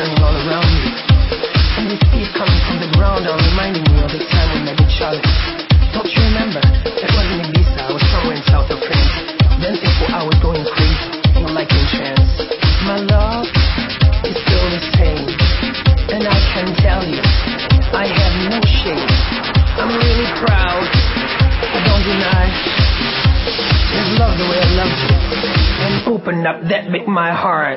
turning all around me. And this beat coming from the ground are reminding me of the time we met each other. Don't you remember? That was in Ibiza, I was somewhere in south of France. Dancing for hours, going crazy, you were like in trance. My love is still the same, and I can tell you, I have no shame. I'm really proud, I don't deny. Just love the way I love you, and open up that bit my heart.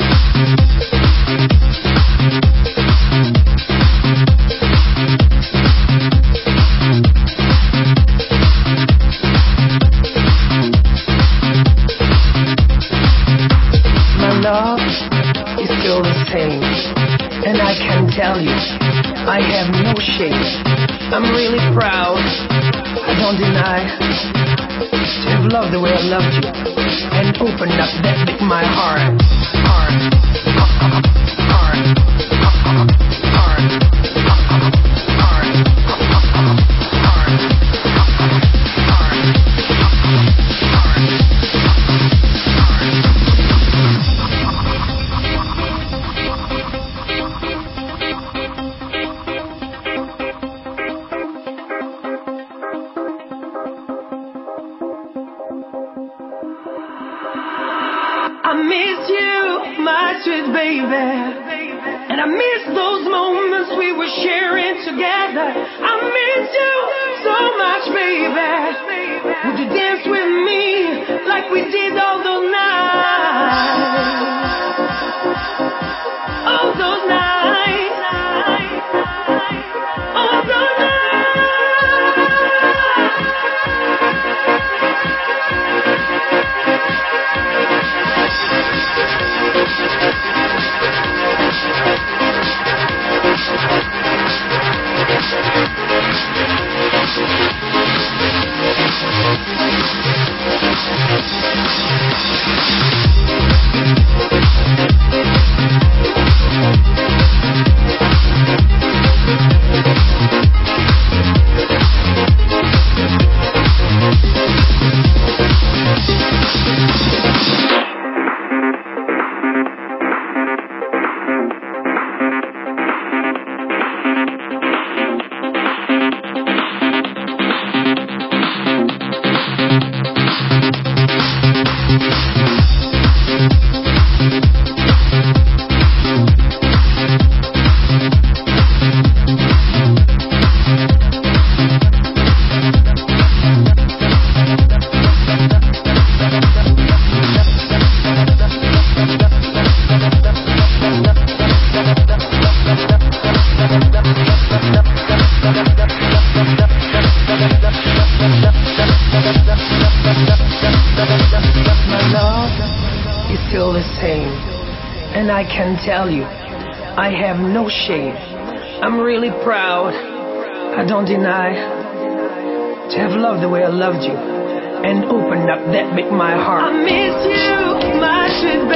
My love is still the same, and I can tell you, I have no shame. I'm really proud, I don't deny. To have loved the way I loved you, and open up that bit my heart. I miss you, my sweet baby, and I miss those moments we were sharing together. I miss you so much, baby. Would you dance with me like we did all those nights? All those nights. All those nights. Still the same, and I can tell you, I have no shame. I'm really proud, I don't deny. To have loved the way I loved you, and open up that bit my heart. I miss you, my sweet